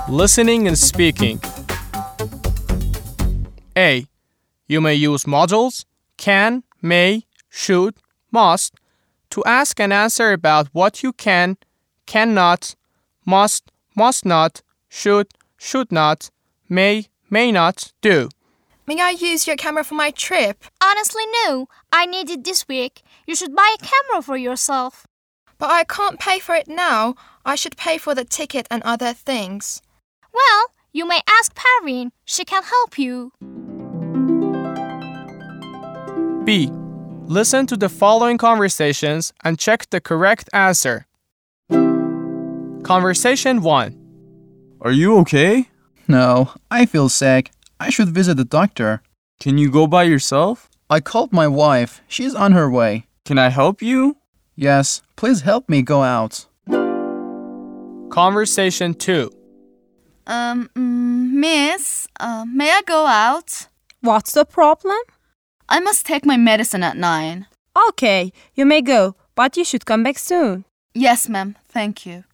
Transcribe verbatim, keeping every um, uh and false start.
Listening and speaking. A. You may use modals, can, may, should, must to ask and answer about what you can, cannot, must, must not, should, should not, may, may not do. May I use your camera for my trip? Honestly, no. I need it this week. You should buy a camera for yourself. But I can't pay for it now. I should pay for the ticket and other things. Well, you may ask Parveen. She can help you. B. Listen to the following conversations and check the correct answer. Conversation one. Are you okay? No, I feel sick. I should visit the doctor. Can you go by yourself? I called my wife. She's on her way. Can I help you? Yes, please help me go out. Conversation two. Um, mm, miss, uh, may I go out? What's the problem? I must take my medicine at nine. Okay, you may go, but you should come back soon. Yes, ma'am. Thank you.